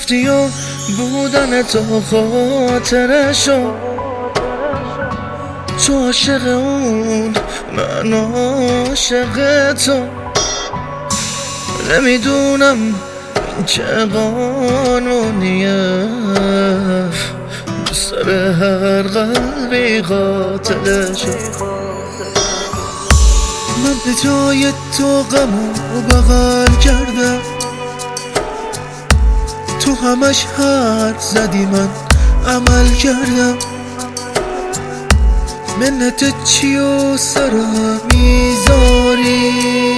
رفتی و بودن تو خاطرشو، تو عاشق اون من عاشق تو. نمیدونم این چه قانونیه، سر هر قلبی قاتلشو. من به جای تو غمو بغل کردم، تو همش حرف زدی من عمل کردم. منت چی و سرم میذاری؟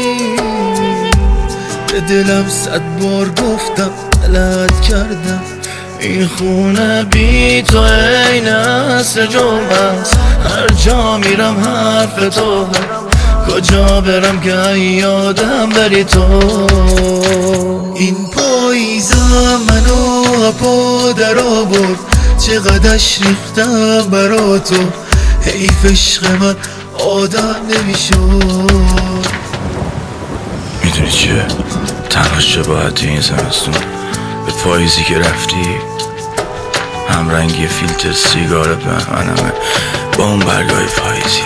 به دلم 100 بار گفتم غلط کردم. این خونه بی تو عین عصر جمعه است، هر جا میرم حرف تو، کجا برم که یادم بری تو. این پاییزم منو پا در آورد، چقدرش ریختم برا تو، حیف عشق من آدم نمیشد. میدونی چیه؟ تنها شباهت این زمستون به پاییزی که رفتی، هم رنگی فیلتر سیگار بهمنمه با اون برگای پاییزی.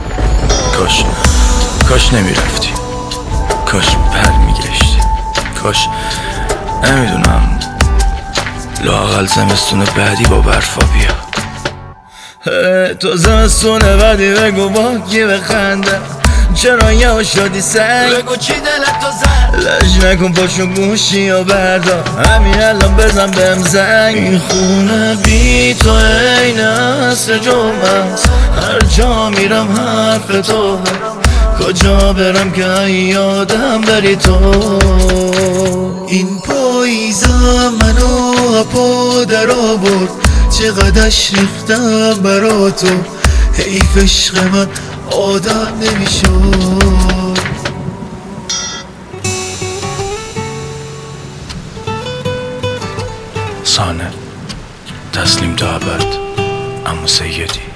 کاش نمیرفتی، کاش پر میگشتی، کاش نمیدونم لااقل زمستون بعدی با برفا بیا. تو زمستون بعدی بگو با کی بخنده، چرا یه شدی سنگ، بگو چی دلت تو زد، لج نکن پاشو گوشی و بردار، همین الان بزن بهم زنگ. این خونه بی تو عین عصر جمعه است، هر جا میرم حرف تو، کجا برم که یادم بری تو. این پاییزم منو پا در آورد، چقدرش ریختم برا تو، حیف عشق من آدم نمیشد. سانه تسلیم تا ابد، اما سیدی